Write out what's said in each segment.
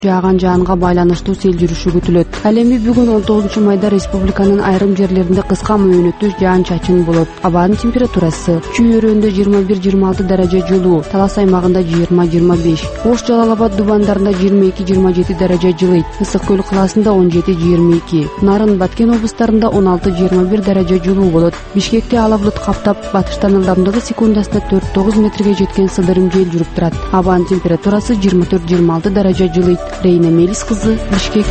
жааган жаанга байланыштуу сел жүрүшү күтүлөт. Ал эми бүгүн 19 майда республиканын айрым жерлеринде кыска мөөнөттүү жаан-чачын болот. Абанын температурасы Чүй-Өрөндө 21-26 даража жылуу, Талас аймагында 20-25, Ош, Жалал Абад дубандарында 22-27 даража жылыйт. Ысык Көл калаасында 17-22, Нарын, Баткен облустарында 16-21 даража жылуу болот. Бишкекте ала булут каптап, батыштан ылдамдыгы секундасына 4-9 метрге жеткен сылдырым жел жүрүп турат. Абанын температурасы 24-26 даража жылыйт. Рейна Мелис кызы, Бишкек.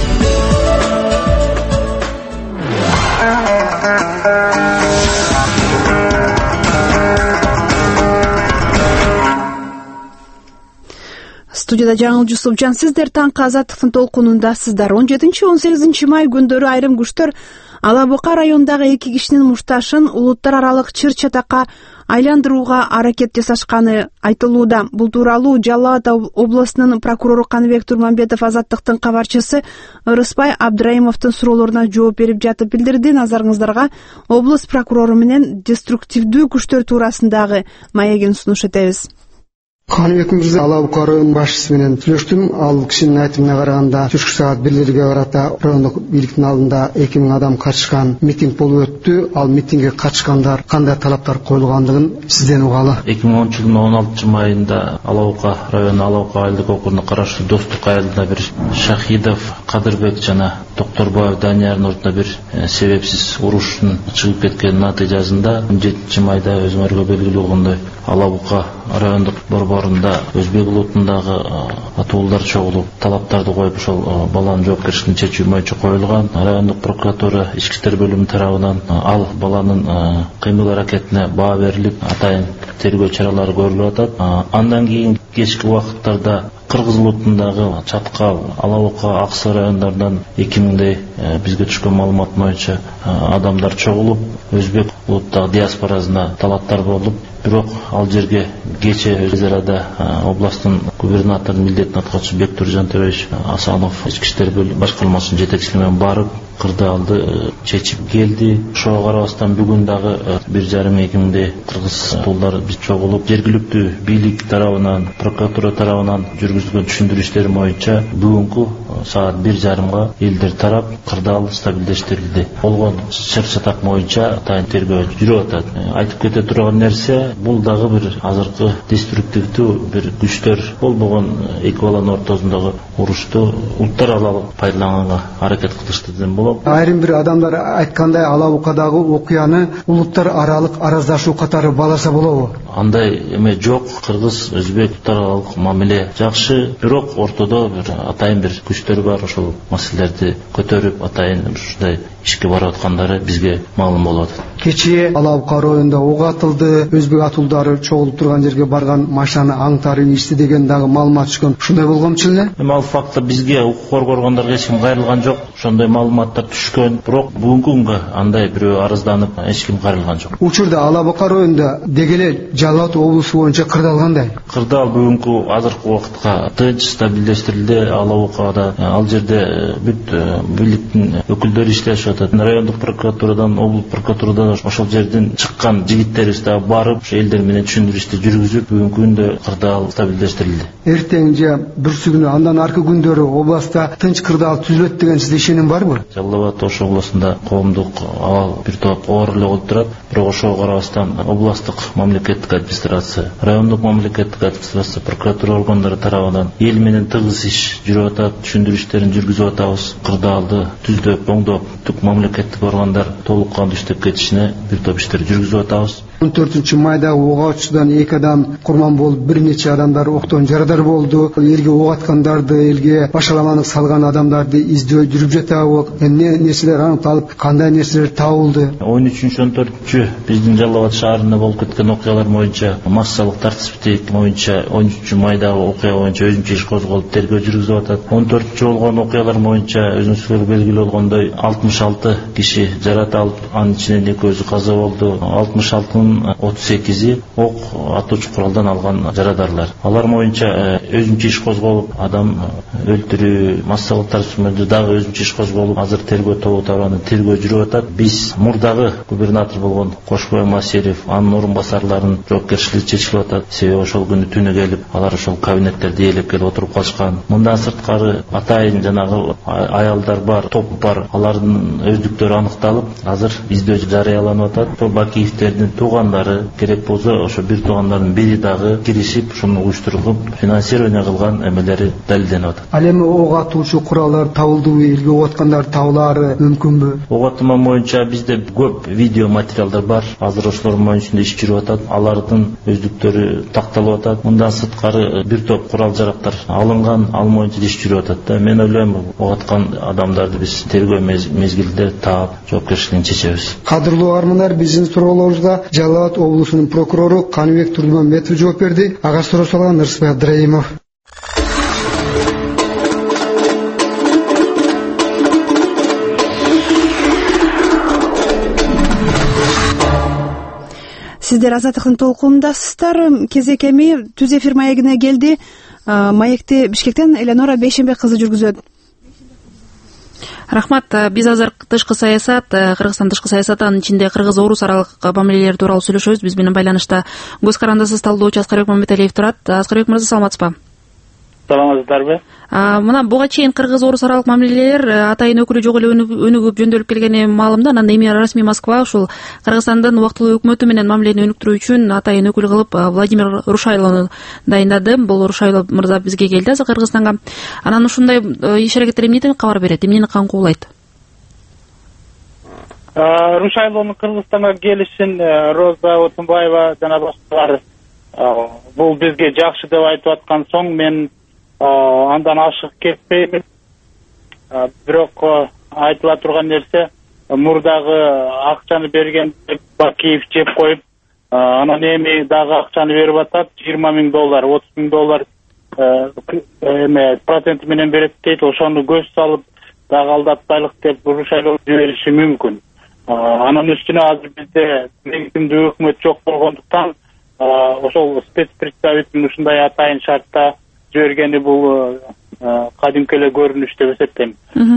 Студияда Жаңыл Жусупжан, сиздер таңкы азаттыктын толкунундасыздар. 17-18 май күндөрү айрым күчтөр Ала Бука районундагы 2 кишинин мушташын улуттар аралык чыр-чатакка айландырууга аракет жасашканы айтылууда. Бул тууралуу Жалал Абад областынын прокурору Каныбек Турманбетов азаттыктын кабарчысы Ырыспай Абдраимовдун суроолоруна жооп берип жатып билдирди. Назарыңыздарга область прокурору менен деструктивдүү күчтөр туурасындагы маегин сунуш этебиз. Каныбек мырза, Ала Бука районунун башчысы менен сүйлөштүм. Ал кишинин айтымына караганда түшкү саат 1-лерге карата райондук бийликтин алдында 2000 адам катышкан митинг болуп өттү. Ал митингге катышкандар кандай талаптар коюлгандыгын сизден угалы. 2010 жылдын 16 майында Ала Бука району Ала Бука айылдык округуна караштуу Достук айылында бир Шахидов Кадырбек жана Докторбаев Даниярдын ортуна бир себепсиз уруштун чыгып кеткенин натыйжасында 17 майда өзүңөргө белгилүү болгондой Ала Бука райондук борборунда өзбек улутундагы атуулдар чогулуп талаптарды коюп ошол баланын жоопкерчилигин чечүү боюнча коюлган. Райондук прокуратура ички иштер бөлүмү тарабынан ал баланын кыймыл аракетине баа берилип, атайын тергөө чаралары көрүлүп атат. Андан кийин кечки убакыттарда Кыргыз улутундагы Чаткал, Ала Бука, Аксы райондорунан 2000дей бизге түшкөн маалымат боюнча адамдар чогулуп, өзбек улуттагы диаспорасына талаптар болуп, бирок ал жерге кече өз арада областтын губернаторунун милдетин аткарчысы Бектур Жантөреевич Асанов ички иштер башкармасынын жетекчилиги менен барып кырдаалды чечип келди. Ошого карабастан бүгүн дагы 1,5-2000дей кыргыз туулдар биз чогулуп, жергиликтүү бийлик тарабынан, прокуратура тарабынан жүргүзүлгөн түшүндүрүү иштери боюнча бүгүнкү саат 1:30 элдер тарап кырдаал стабилдештирилди. Болгон чыр-чатак боюнча атайын тергөө жүрүп атат. Айтып кете турган нерсе, бул дагы бир азыркы деструктивдүү бир күчтөр болбогон эки баланын ортосундагы урушту улуттар аралык пайдаланганга аракет кылышты десем болот. Айрым бир адамдар айткандай Ала Букадагы окуяны улуттар аралык араздашуу катары баласа болобу? Андай эме жок. Кыргыз, өзбек улуттар аралык мамиле жакшы, бирок ортодо бир атайын бир күчтөр бар. Ошол маселелерди көтөрүп атайын ушундай ишке барып аткандары бизге маалым болот. Кечээ Ала Бука районунда ок атылды, өзбек атуулдары чогулуп турган жерге барган машинаны аңтарып ичти деген дагы маалымат түшкөн. Ушундай болгончу эле? Эми ал фактта бизге укук коргоо органдарга эч ким кайрылган жок. Ошондой маалыматтар түшкөн, бирок бүгүнкү күнгө андай бирөө арызданып эч ким кайрылган жок. Учурда Ала Бука районунда дегеле Жалал Абад облусу боюнча кырдаал кандай? Кырдаал бүгүнкү азыркы убакытка тынч стабилдештирилди. Ала Букада ал жерде бүт бийликтин өкүлдөрү иштешип атат. Райондук прокуратурадан, облустук прокуратурадан ошол жерден чыккан жигиттерибиз дагы барып, ошо элдер менен түшүндүрүү ишти жүргүзүп, бүгүнкү күндө кырдаал стабилдештирилди. Эртең же бүрсү күнү андан аркы күндөрү областта тынч кырдаал түзүлөт деген сизде ишеним барбы? Жалал Абад Ош областында коомдук абал бир топ оор эле болуп турат, бирок ошого карабастан областтык мамлекеттик администрация, райондук мамлекеттик администрация, прокуратура органдары тарабынан эл менен тыгыз иш жүрүп атат, түшүндүрүү иштерин жүргүзүп атабыз. Кырдаалды түздөп, оңдоп, түк мамлекеттик органдар толук кандуу иштеп кетишине бир топ иштер жүргүзүп атабыз. 14 майда ок атуучудан 2 адам курман болуп, бир нече адамдар октон жарадар болду. Элге ок аткандарды, элге башаламаны салган адамдарды издөө жүрүп жатабы? Эмне нерселер аныкталып, кандай нерселер табылды? 13-14 биздин Жалал Абад шаарында болуп кеткен окуялар боюнча, массалык тартипсиздик боюнча 13 майдагы окуя боюнча өзүнчө иш козголуп, тергөө жүргүзүп атат. 14 болгон окуялар боюнча өзүңүзгө белгилүү болгондой 66 киши жарат алып, анын ичинен 2 каза болду. 66 алардын 38 ок атуучу куралдан алган жарадарлар. Алар боюнча өзүнчө иш козголуп, адам өлтүрүү, массалык тарсымдуу дагы өзүнчө иш козголуп, азыр тергөө тобу тарабынан тергөө жүрүп атат. Биз мурдагы губернатор болгон Кошкой Масерев, анын орун басарларын жоопкерчилиги чечилип атат. Себеби ошол күнү түнү келип, алар ошол кабинеттерди ээлеп келип отуруп калышкан. Мындан сырткары атайын жанагы аялдар бар, топ бар. Алардын өздүктөрү аныкталып, азыр издөө жарыяланып атат. Ошол Бакиевтердин туугандары, керек болсо ошо бир туугандардын бири дагы киришип, ушуну уюштуруп, финансирование кылган эмелери далилденип атат. Ал эми ок атуучу куралдар табылдыбы, элге ок аткандар табылаары мүмкүнбү? Ок атуу боюнча бизде көп видео материалдар бар. Азыр ошолордун боюнча иш жүрүп атат. Алардын өздүктөрү такталып атат. Мындан сырткары бир топ курал жарактар алынган, ал боюнча иш жүрүп атат. Мен ойлойм, ок аткан адамдарды биз тергөө мезгилинде таап, жоопкерчилигин чечебиз. Кадырлуу армандар, биздин суроолорубузга Жалал Абад облусунун прокурору Каныбек Турдумамбетов жооп берди. Ага суроо салган Ырысбек Абдраимов. Сиздер Азаттыктын толкунундасыздар. Кезек эми түз эфир маегине келди. Маекти Бишкектен Эленора Бейшембек кызы жүргүзөт. Рахмат. Биз азыр тышкы саясат, Кыргызстан тышкы саясаты, анын ичинде кыргыз-орус аралык мамилелер тууралуу сүйлөшөбүз. Биз менен байланышта көз карандасыз талдоочу Аскарбек Мамбеталиев турат. Аскарбек мырза, саламатсызбы? Саламатсыздарбы? Мына буга чейин кыргыз-орус аралык мамилелер атайын өкүлү жок эле өнүгүп жөндөөлүп келгени маалымда. Анан эми расмий Москва ушул Кыргызстандын убактылуу өкмөтү менен мамилени өнүктүрүү үчүн атайын өкүл кылып Владимир Рушайлону дайындады. Бул Рушайло мырза бизге келди азыр Кыргызстанга. Анан ушундай иш аракеттер эмнеден кабар берет, эмнени каңкуулайт? Рушайлонун Кыргызстанга келишин Роза Отунбаева жана башкалар бул бизге жакшы деп айтып аткан соң, мен андан ашык кетпеймин. Бирок айтыла турган нерсе, мурдагы акчаны берген Бакиев жеп коюп, анан эми дагы акчаны берип атат, $20,000, $30,000 проценти менен берет дейт. Ошону көз салып дагы алдатпайлык деп Рушайло жибериши мүмкүн. Анын үстүнө азыр бизде легитимдүү өкмөт жок болгондуктан ошол спецпредставитель ушундай атайын шартта жибергени бул кадимки эле көрүнүш деп эсептейм.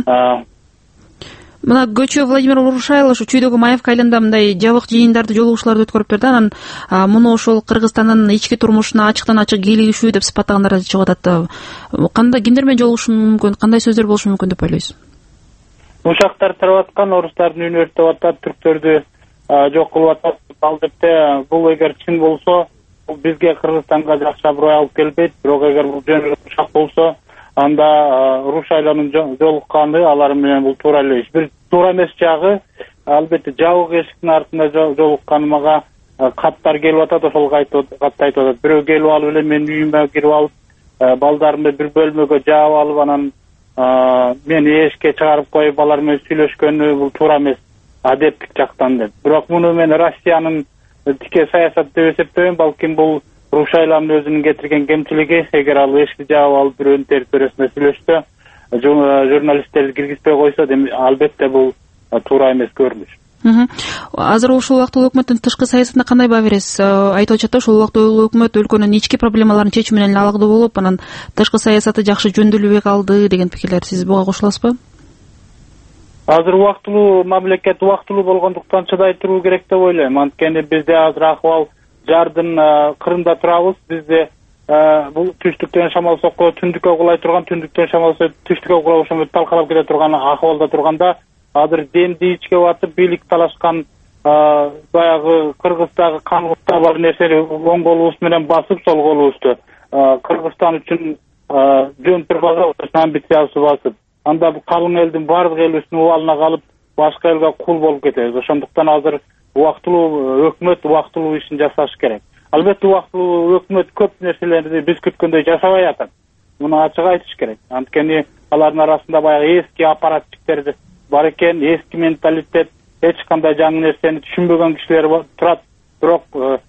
Мына көчө Владимир Рушайло ушу чүйдөгү Маевка айылында мындай жабык жыйындарды, жолугушууларды өткөрүп берди. Анан муну ошол Кыргызстандын ички турмушуна ачыктан ачык кийлигишүү деп сыпаттагандар чыгып атат. Кандай кимдер менен жолугушу мүмкүн, кандай сөздөр болушу мүмкүн деп ойлойсуз? Ушактар тарап аткан, орустардын үйүн өртөп атат, түрктөрдү жок кылып атат. Албетте бул эгер чын болсо, бул бизге Кыргызстанга жакшы аброй алып келбейт. Бирок эгер бул жөн эле ушак болсо, анда Рушайлонун жолукканы алар менен бул туура эле иш. Бир туура эмес жагы, албетте жабык эшиктин артында жолукканы мага каттар келип атат, ошол катты айтып атат. Бирөө келип алып эле менин үйүмө кирип алып, балдарымды бир бөлмөгө жаап алып, анан мен эшикке чыгарып коюп алар менен сүйлөшкөнү бул туура эмес, адептик жактан деп. Бирок муну мен Россиянын тике саясат деп эсептейм. Балким бул Рушайлонун өзүнүн кетирген кемчилиги. Эгер ал эшикти жаап алып бирөөнүн территориясына сүйлөштө, журналисттерди киргизбей койсо, албетте бул туура эмес көрүнүш. Азыр ушул убактылуу өкмөттүн тышкы саясатына кандай баа бересиз? Айтып атышат да, ушул убактылуу өкмөт өлкөнүн ички проблемаларын чечүү менен алагдуу болуп, анан тышкы саясаты жакшы жөндөөлбөй калды деген пикирлер. Сиз буга кошуласызбы? Азыр убактылуу мамлекет убактылуу болгондуктан чыдай туруу керек деп ойлойм. Анткени бизде азыр акыбал жардын кырында турабыз. Бизде бул түштүктөн шамал сокко түндүккө кулай турган, түндүктөн шамал түштүккө кулай ошондой талкалап кете турган акыбалда турганда, азыр демди ичке батып бийлик талашкан баягы Кыргыздагы канлыкта бар нерсени оң колубуз менен басып, сол колубузду Кыргызстан үчүн жөн турбага амбициясы басып, анда бул калың элдин бардык элүсүнүн убалына калып, башка элге кул болуп кетебиз. Ошондуктан азыр убактылуу өкмөт убактылуу ишин жасаш керек. Албетте убактылуу өкмөт көп нерселерди биз күткөндөй жасабай атат. Муну ачык айтыш керек. Анткени алардын арасында баягы эски аппаратчиктер бар экен, эски менталитет, эч кандай жаңы нерсени түшүнбөгөн кишилер турат. Бирок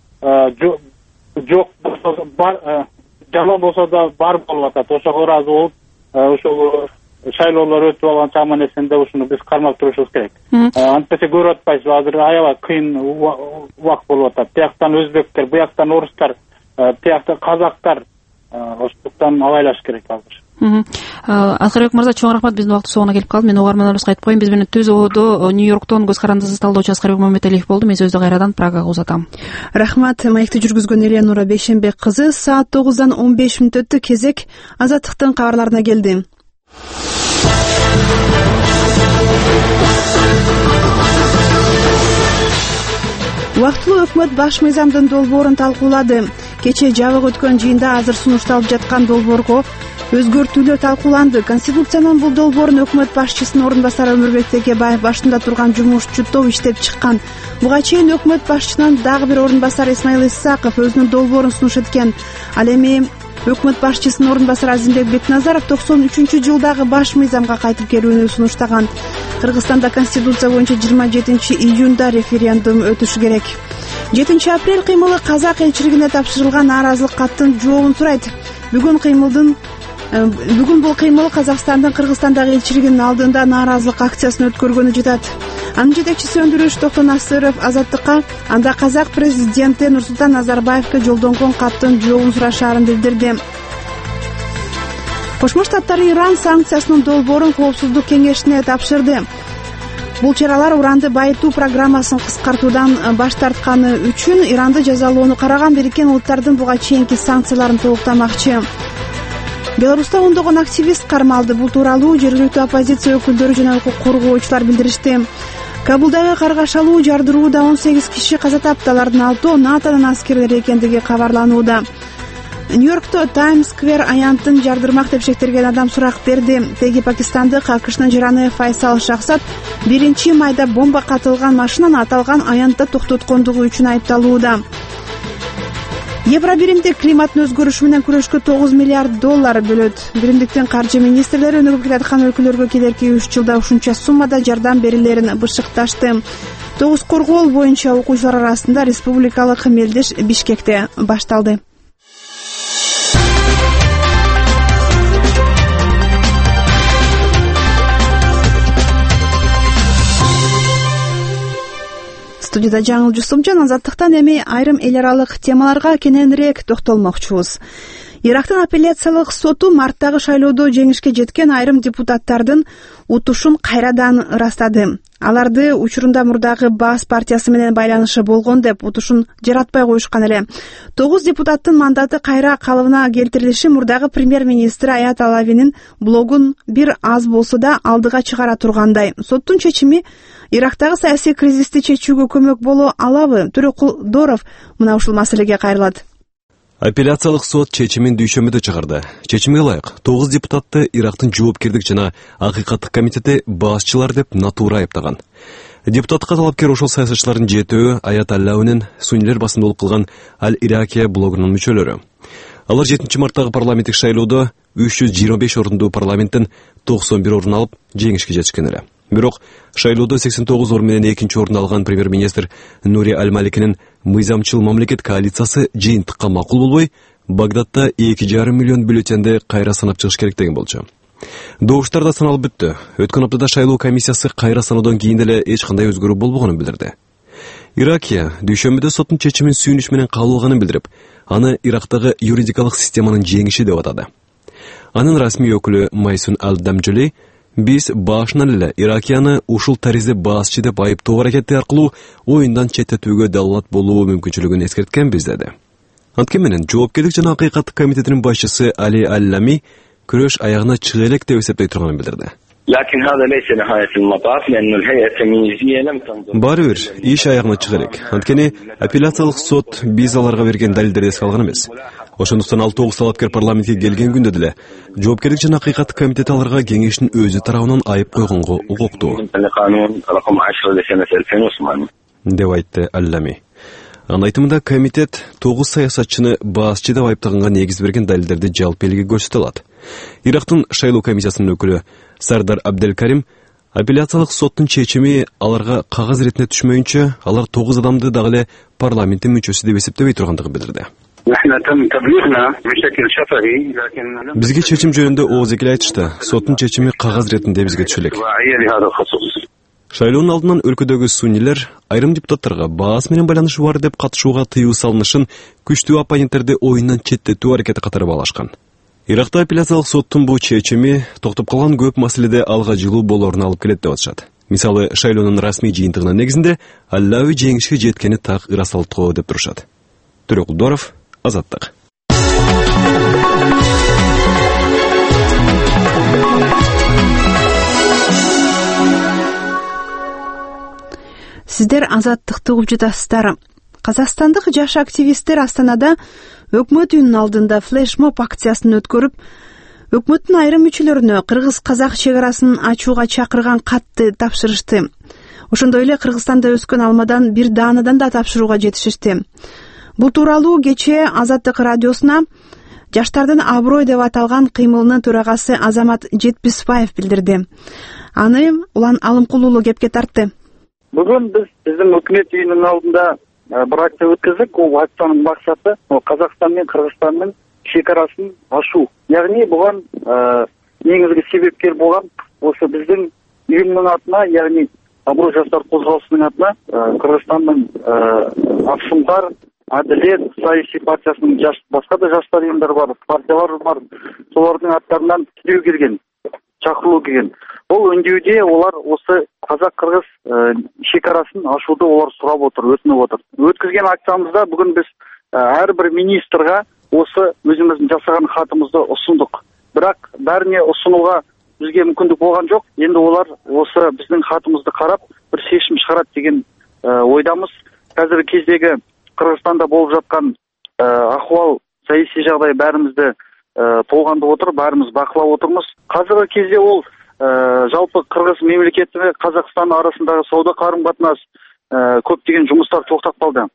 жок болсо бар, жаман болсо да бар болуп атат. Ошого ыраазы болуп, ошол шайлоолор өтүп алганча аман эсенде ушуну биз кармап турушубуз керек. Антпесе көрүп атпайсызбы, азыр аябай кыйын убакыт болуп атат. Бияктан өзбектер, бияктан орустар, тиякта казактар, ошондуктан абайлаш керек азыр. Аскарбек мырза, чоң рахмат. Биздин убактыбыз соңуна келип калды. Мен угармандарыбызга айтып коеюн, биз менен түзүүдө Нью-Йорктон көз карандысыз талдоочу Аскарбек Мамедалиев болду. Мен сөздү кайрадан Прагага узатам. Рахмат. Маекти жүргүзгөн Эленура Бейшенбек кызы. Саат 9-дан 15 мүнөт өттү. Кезек Азаттыктын кабарларына келди. Убактылуу өкмөт баш мыйзамдын долбоорун талкуулады. Кечээ жабык өткөн жыйында азыр сунушталып жаткан долбоорго өзгөртүүлөр талкууланды. Конституциянын бул долбоорун өкмөт башчысынын орун басары Өмүрбек Текебаев башында турган жумушчу топ иштеп чыккан. Буга чейин өкмөт башчысынын дагы бир орун басары Исмаил Исаков өзүнүн долбоорун сунуш эткен. Ал эми өкмөт башчысынын орун басары Азимбек Бекназаров 93-жылдагы баш мыйзамга кайтып келүүнү сунуштаган. Кыргызстанда Конституция боюнча 27-июнда референдум өтүшү керек. 7 апрель кыймылы казак элчилигине тапшырылган нааразылык каттын жообун сурайт. Бүгүн бул кыймыл Казакстандын Кыргызстандагы элчилигинин алдында нааразылык акциясын өткөргөнү жатат. Анын жетекчиси Өндүрүш Токтонасыров Азаттыкка анда казак президенти Нурсултан Назарбаевке жолдонгон каттын жообун сурашаарын билдирди. Кошмо Штаттар Иран санкциясынын долбоорун Коопсуздук кеңешине тапшырды. Бул чаралар уранды байытуу программасын кыскартуудан баш тартканы үчүн Иранды жазалоону караган Бириккен Улуттардын буга чейинки санкцияларын толуктамакчы. Беларуста ондогон активист кармалды. Бул тууралуу жергиликтүү оппозиция өкүлдөрү жана укук коргоочулар билдиришти. Кабулдагы каргашалуу жардырууда 18 киши каза тапты. Алардын 6-ы НАТОнун аскерлери экендиги кабарланууда. Нью-Йоркто Таймс Сквер аянтын жардырмак деп шектелген адам сурак берди. Теги пакистандык АКШнын жараны Файсал Шахзат 1-майда бомба катылган машинаны аталган аянтта токтоткондугу үчүн айыпталууда. Евробиримдик климаттын өзгөрүшү менен күрөшкө $9 миллиард бөлөт. Биримдиктин каржы министрлери өнүгүп келаткан өлкөлөргө келерки 3 жылда ушунча суммада жардам берилерин бышыкташты. Тогуз коргоол боюнча окуучулар арасында республикалык мелдеш Бишкекте башталды. Студияда Жаңыл Жусупжан. Азаттыктан эми айрым эл аралык темаларга кененирээк токтолмокчубуз. Ирактын апелляциялык соту марттагы шайлоодо жеңишке жеткен айрым депутаттардын утушун кайрадан ырастады. Аларды учурунда мурдагы Баас партиясы менен байланышы болгон деп утушун жаратпай коюшкан эле. 9 депутаттын мандаты кайра калыбына келтирилиши мурдагы премьер-министри Аят Алавинин блогун бир аз болсо да алдыга чыгара тургандай. Соттун чечими Ирактагы саясий кризисти чечүүгө көмөк боло алабы? Төрөкулдоров мына ушул маселеге кайрылат. Апелляциялык сот чечимин дүйшөмбүдө чыгарды. Чечимге ылайык 9 депутатты Ирактын жоопкердик жана акыйкаттык комитети баасчылар деп натура айыптаган. Депутатка талапкер ошол саясатчылардын 7-өө Аят Аллаунин Суннилер басында болуп калган Аль-Иракия блогунун мүчөлөрү. Алар 7 марттагы парламенттик шайлоодо 325 орунду парламенттен 91 орун алып жеңишке жетишкен эле. Бирок шайлоодо 89 орун менен экинчи орун алган премьер-министр Нури Аль-Маликинин мыйзамчыл мамлекет коалициясы жыйынтыкка макул болбой, Багдадда 2,5 миллион бюллетенди кайра санап чыгыш керек деген болчу. Добуштар да саналып бүттү. Өткөн аптада шайлоо комиссиясы кайра саноодон кийин деле эч кандай өзгөрүү болбогонун билдирди. Иракия дүйшөмбүдө соттун чечимин сүйүнүш менен кабыл алганын билдирип, аны Ирактагы юридикалык системанын жеңиши деп атады. Анын расмий өкүлү Майсун Ал-Дамжули биз башынан эле Иракияны ушул таризде баасчы деп айыптоо аракети аркылуу оюндан четтетүүгө далалат болуу мүмкүнчүлүгүн эскерткенбиз деди. Анткени менен жоопкерлик жана акыйкаттык комитетинин башчысы Али Аллами күрөш аягына чыга элек деп эсептей турганын билдирди. Баары бир иш аягына чыга элек. Анткени апелляциялык сот биз аларга берген далилдерди эске алган эмес. Ошондуктан 9 талапкер парламентке келген күндө деле жоопкерлик жана акыйкаттык комитет аларга кеңештин өзү тарабынан айып койгонго укуктуу деп айтты Аллами. Анын айтымында комитет 9 саясатчыны баасчы деп айыптаганга негиз берген далилдерди жалпы элге көрсөтө алат. Ирактын шайлоо комиссиясынын өкүлү Сардар Абделкарим апелляциялык соттун чечими аларга кагаз иретине түшмөйүнчө алар 9 адамды дагы эле парламенттин мүчөсү деп эсептебей тургандыгын билдирди. Бизге чечим жөнүндө ооз эки айтышты. Соттун чечими кагаз иретинде бизге түшө элек. Шайлоонун алдынан өлкөдөгү суннилер айрым депутаттарга баас менен байланышы бар деп катышууга тыюу салынышын күчтүү оппоненттерди оюндан четтетүү аракети катары баалашкан. Иракта апелляциялык соттун бул чечими токтоп калган көп маселеде алга жылуу болоорун алып келет деп атышат. Мисалы, шайлоонун расмий жыйынтыгынын негизинде Аллави жеңишке жеткени так ырасалыктоо деп турушат. Төрөкулдоров, Азаттык. Сиздер Азаттыкты угуп жатасыздар. Казакстандык жаш активисттер Астанада өкмөт үйүнүн алдында флешмоб акциясын өткөрүп, өкмөттүн айрым мүчөлөрүнө кыргыз-казак чек арасын ачууга чакырган катты тапшырышты. Ошондой эле Кыргызстанда өскөн алмадан бир даанадан да тапшырууга жетишишти. Бул тууралуу кечээ Азаттык радиосуна жаштардын аброй деп аталган кыймылынын төрагасы Азамат Жетписбаев билдирди. Аны Улан Алымкулуулу кепке тартты. Бүгүн биздин өкмөт үйүнүн алдында бир акция өткөздүк. Бул акциянын максаты Казакстан менен Кыргызстандын чек арасын ачуу. Ягни буга негизги себепкер болгон ошо биздин үйүмдүн атына, ягни Аброй жаштар козголусунун атына Кыргызстандын Аксумдар, Адилет саясий партиясынын башка да жаштар уюмдары бар, партиялар бар. Солардын аттарынан тирүү келген, чакыруу келген. Бул өндөөдө олар осы казак-кыргыз чек арасын ачууду олар сурап отур, өтүнүп отур. Өткөзгөн акциябызда бүгүн биз ар бир министрга осы өзүбүздүн жасаган хатымызды усундук. Бирок бәріне усунууга бизге мүмкүндүк болгон жок. Энди олар осы биздин хатымызды карап, бир чечим чыгарат деген ойдамыз. Азыркы кездеги Кыргызстанда болуп жаткан акыбал, саясий жагдай баарыбызды толгондуп отур, баарыбыз бакылап отурмуз. Азыркы кезде ол жалпы Кыргыз мемлекети менен Казакстан арасындагы сауда карым-катнаш көптөгөн жумуштар токтоп калды.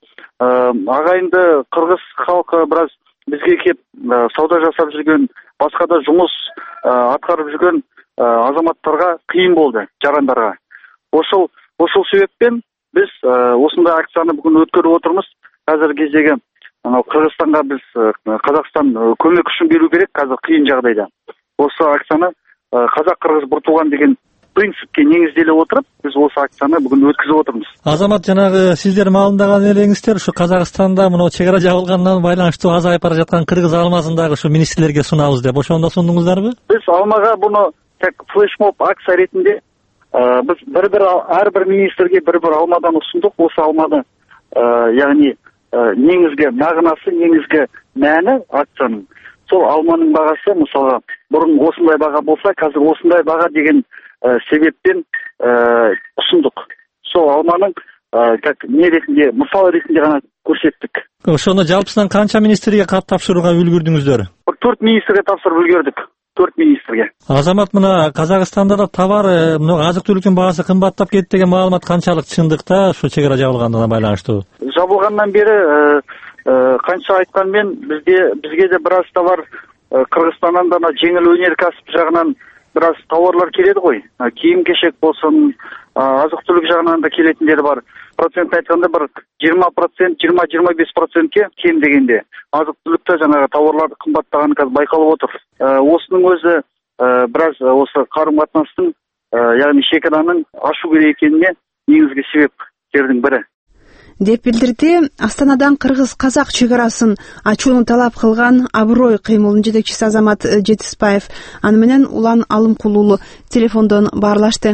Агайынды кыргыз халкы бираз бизге кеп сауда жасап жүргөн, башка да жумуш аткарып жүргөн азаматтарга кыйын болду, жарандарга. Ошол себептен биз осундай акцияны бүгүн өткөрүп отурмуз. Азыркы кездеги Кыргызстанга биз Казакстан көмөк күчүн берүү керек азыр кыйын жагдайда. Осы акцияны казак-кыргыз бир тууган деген принципке негизделе отуруп, биз осы акцияны бүгүн өткөзүп отурмуз. Азамат, жанагы сиздер маалымдаган элеңиздер ушу Казакстанда мына чек ара жабылгандан байланыштуу азайып бара жаткан кыргыз алмасын дагы ушу министрлерге сунабыз деп, ошондо сундуңуздарбы? Биз алмага буну тек флешмоб акция ретинде биз ар бир министрге бир алмадан усундук. Осы алманы ягни негизги мағынасы, негизги мәни акциянын. Сол алманын багасы, мисалы, бурун осундай бага болса, азыр осундай бага деген себептен усундук. Сол алманын как не ретинде, мисал ретинде гана көрсөттүк. Ошону жалпысынан канча министрге кат тапшырууга үлгүрдүңүздөр? 4 министрге тапшырып үлгөрдүк. 4 министрге. Азамат, мына Казакстанда да товар, азык-түлүктүн багасы кымбаттап кетти деген маалымат канчалык чындыкта, ошо чек ара жабылганына байланыштуу? Жабылгандан бери канча айтканмен бизге де бираз товар Кыргызстандан да жеңил өнеркәсип жагынан бираз товарлар келеді ғой. Кийим-кешек болсын, азык-түлүк жагынан да келетиндер бар. Процент айтканда бір 20%, 20-25%ке кем дегенде. Азык-түлүктө жанагы товарлар кымбаттаганы казыр байкалып отур. Осунун өзү бираз осы карым-катнаштын, яғни шекаранын ачуу керек экенине негизги себептердин бири деп билдирди Астанадан кыргыз-казак чек арасын ачууну талап кылган Аброй кыймылынын жетекчиси Азамат Жетписбаев. Аны менен Улан Алымкулуулу телефондон баарлашты.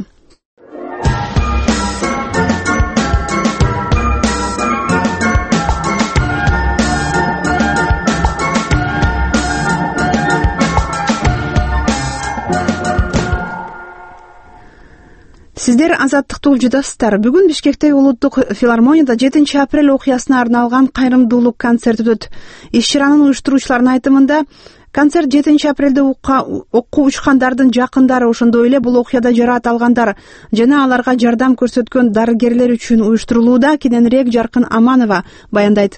Сиздер Азаттыкты угуп жатасыздар. Бүгүн Бишкектеги улуттук филармонияда 7 апрель окуясына арналган кайрымдуулук концерт өтөт. Иш-чаранын уюштуруучуларынын айтымында, концерт 7 апрелде окко учкандардын жакындары, ошондой эле бул окуяда жараат алгандар жана аларга жардам көрсөткөн дарыгерлер үчүн уюштурулууда. Кененирээк Жаркын Аманова баяндайт.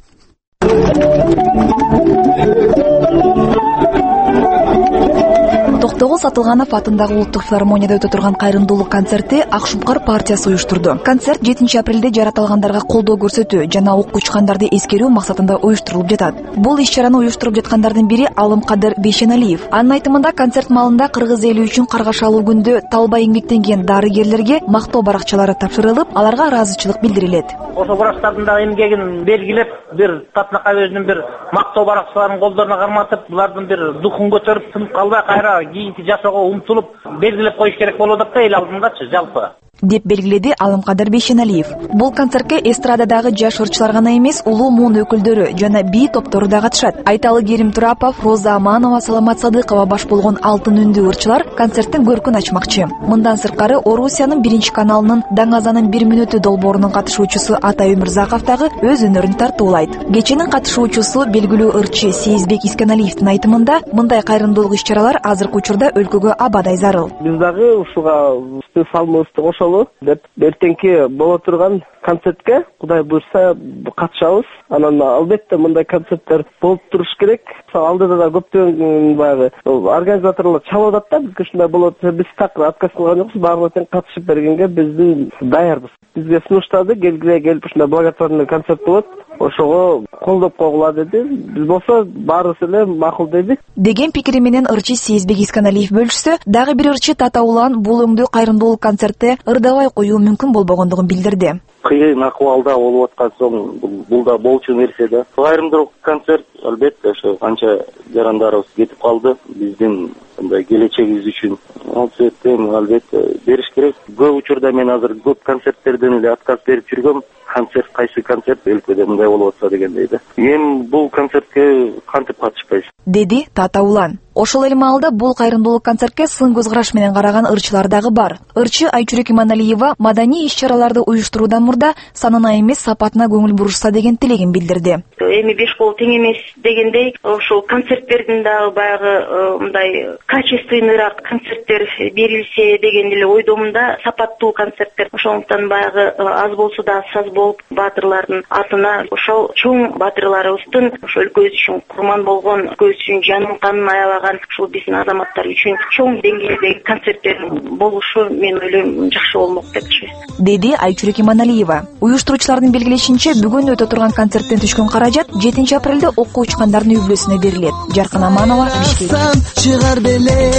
Токтогул Сатылганов атындагы улуттук филармонияда өтө турган кайрымдуулук концерти Ак Шумкар партиясы уюштурду. Концерт 7 апрелде жаратылгандарга колдоо көрсөтүү жана окуу учкандарды эскерүү максатында уюштурулуп жатат. Бул иш-чараны уюштуруп жаткандардын бири Алымкадыр Бейшеналиев. Анын айтымында концерт маалында кыргыз эли үчүн каргашалуу күндө талбай эмгектенген дарыгерлерге мактоо баракчалары тапшырылып, аларга ыраазычылык билдирилет. Ошо врачтардын дагы эмгегин белгилеп, бир Татнакай өзүнүн бир мактоо баракчаларын колдоруна карматып, булардын бир духун көтөрүп, тынып калбай кайра кийинки жашоого умтулуп белгилеп коюш керек болуп атат да эл алдындачы жалпы, деп белгиледи Алымкадыр Бейшеналиев. Бул концертке эстрададагы жаш ырчылар гана эмес, улуу муун өкүлдөрү жана би топтору да катышат. Айталы Керим Турапов, Роза Аманова, Саламат Садыкова баш болгон алтын үндүү ырчылар концерттин көркүн ачмакчы. Мындан сырткары Орусиянын 1 каналынын Даңазанын 1 мүнөтү долбоорунун катышуучусу Атай Өмүрзаков дагы өз өнөрүн тартуулайт. Кеченин катышуучусу белгилүү ырчы Сейизбек Искеналиевдин айтымында, мындай кайрымдуулук иш-чаралар азыркы учурда өлкөгө абадай зарыл. Биз дагы ушуга салмыбызды кошолу деп эртеңки боло турган концертке Кудай буйрса катышабыз. Анан албетте мындай концерттер болуп туруш керек. Алдыда да көптөгөн баягы организаторлор чалып атат да, бизге ушундай болот. Биз так отказ кылган жокпуз, баарына тең катышып бергенге биздин даярбыз. Бизге сунуштады, келип ушундай благотворный концерт болот. Ошого колдоп койгула деди. Биз болсо баарыбыз эле макул деди. Деген пикири менен ырчы Сейизбек Искеналиев бөлүшсө, дагы бир ырчы Тата Улан бул өңдүү кайрымдуулук концертте ырдабай коюу мүмкүн болбогондугун билдирди. Кыйын акыбалда болуп аткан соң бул да болчу нерсе да. Кайрымдуулук концерт албетте ошо канча жарандарыбыз кетип калды. Биздин мындай келечегибиз үчүн ал себептен албетте бериш керек. Көп учурда мен азыр көп концерттерден эле отказ берип жүргөм. Концерт кайсы концерт өлкөдө мындай болуп атса дегендей да. Эми бул концертке кантип катышпайсыз? Деди Тата Улан. Ошол эле маалда бул кайрымдуулук концертке сын көз караш менен караган ырчылар дагы бар. Ырчы Айчүрөк Иманалиева маданий иш-чараларды уюштуруудан мурда санына эмес сапатына көңүл бурушса деген тилегин билдирди. Эми беш кол тең эмес дегендей, ошол концерттердин дагы баягы мындай качественныйраак концерттер берилсе деген эле ойдомун да, сапаттуу концерттер. Ошондуктан баягы аз болсо да саз болуп баатырлардын атына ошол чоң баатырларыбыздын ошол өлкөбүз үчүн курман болгон, өлкөбүз үчүн жанын канын аябаган ушул биздин азаматтар үчүн чоң деңгээлдеги концерттердин болушу мен ойлойм жакшы болмок депчи, деди Айчүрөк Иманалиева. Уюштуруучулардын белгилешинче, бүгүн өтө турган концерттен түшкөн каражат 7 апрелде окуу учкандардын үй бүлөсүнө берилет. Жаркын Аманова, Бишкек. Чыгар беле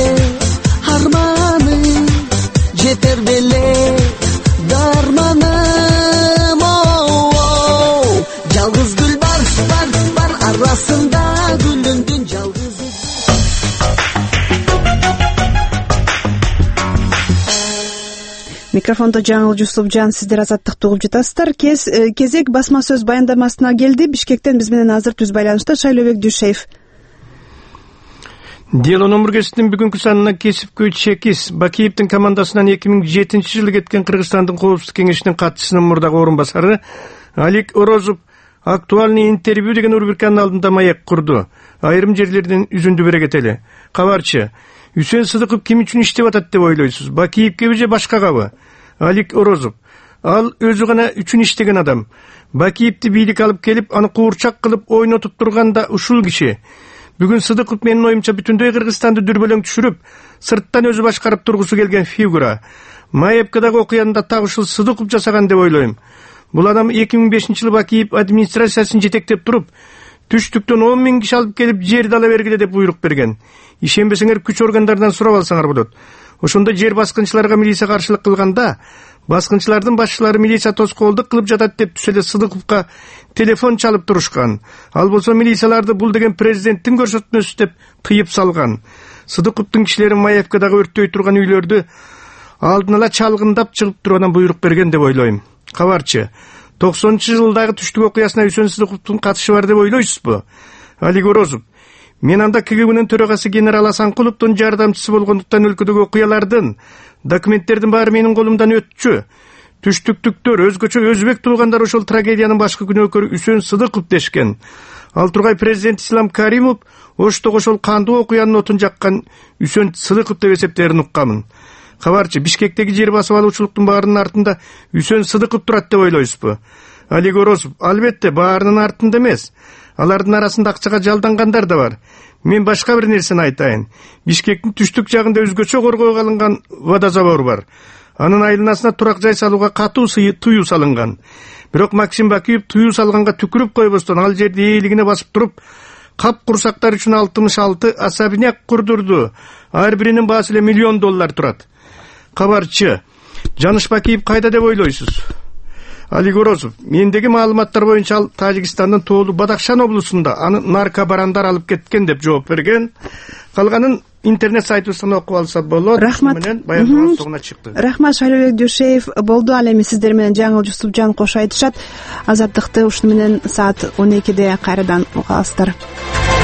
арманым, жетер беле дарманым, жалгыз гүл бар арасында гүлдөнгөн жалгыз. Микрофондо Жаңыл Жусупжан, сиздер Азаттыкты угуп жатасыздар. Кезек басма сөз баяндамасына келди. Бишкектен биз менен азыр түз байланышта Шайлообек Дүйшеев. Делонун мургесинин бүгүнкү санына кесипкөй чекис Бакиевдин командасынан 2007-жылы кеткен Кыргызстандын коопсуздук кеңешинин катчысынын мурдагы орун басары Алик Орозов актуальный интервью деген рубриканын алдында маек курду. Айрым жерлерден үзүндү бере кетели. Кабарчы, Үсен Сыдыков ким үчүн иштеп атат деп ойлойсуз? Бакиевкеби же башкагабы? Алик Орозов: ал өзү гана үчүн иштеген адам. Бакиевди бийлик алып келип, аны куурчак кылып ойнотуп турганда ушул киши. Бүгүн Сыдыков менин оюмча бүтүндөй Кыргызстанды дүрбөлөң түшүрүп, сырттан өзү башкарып тургусу келген фигура. Маевкадагы окуяны так ушул Сыдыков жасаган деп ойлойм. Бул адам 2005-жылы Бакиев администрациясын жетектеп туруп, түштүктөн 10 000 киши алып келип жерди ала бергиле деп буйрук берген. Ишенбесеңер күч органдарынан сурап алсаңар болот. Ошондо жер баскынчыларга милиция каршылык кылганда, баскынчылардын башчылары милиция тоскоолдук кылып жатат деп түшөлө Сыдыковго телефон чалып турушкан. Ал болсо милицияларды бул деген президенттин көрсөтмөсү деп тыйып салган. Сыдыковдун кишилери Маевкадагы өрттөй турган үйлөрдү алдын ала чалгындап чыгып туруудан буйрук берген деп ойлойм. Кабарчы, 90-жылдагы түштүк окуясына Үсен Сыдыковдун катышы бар деп ойлойсузбу? Алик Орозов: мен анда КГБнын төрагасы генерал Асанкуловдун жардамчысы болгондуктан өлкөдөгү окуялардын, документтердин баары менин колумдан өтчү. Түштүктүктөр, өзгөчө өзбек туугандар ошол трагедиянын башкы күнөөкөрү Үсен Сыдыков дешкен. Ал тургай президент Ислам Каримов Оштогу ошол кандуу окуянын отун жаккан Үсен Сыдыков деп эсептерин уккамын. Кабарчы, Бишкектеги жер басып алуучулуктун баарынын артында Үсен Сыдыков турат деп ойлойсузбу? Алик Орозов: албетте, баарынын артында эмес. Алардын арасында акчага жалдангандар да бар. мен башка бир нерсени айтайын. Бишкектин түштүк жагында өзгөчө коргоого алынган водозабор бар. Анын айланасына турак жай салууга катуу тыюу салынган. Бирок Максим Бакиев тыюу салганга түкүрүп койбостон ал жерди ээлигине басып туруп, кап курсактар үчүн 66 особняк курдурду. Ар биринин баасы эле $1 миллион турат. Кабарчы Жаныш Бакиев кайда деп ойлойсуз? Алик Орозов, мендеги маалыматтар боюнча ал Тажикстандын Тоолу Бадахшан облусунда аны наркобарандар алып кеткен деп жооп берген. Калганын интернет сайтыбыздан окуп алса болот. Рахмат. Баяндоо соңуна чыкты. Рахмат Шайлообек Дүйшеев болду. Ал эми сиздер менен жаңыл Жусупжан кош айтышат. Азаттыкты ушуну менен саат 12-де кайрадан угасыздар.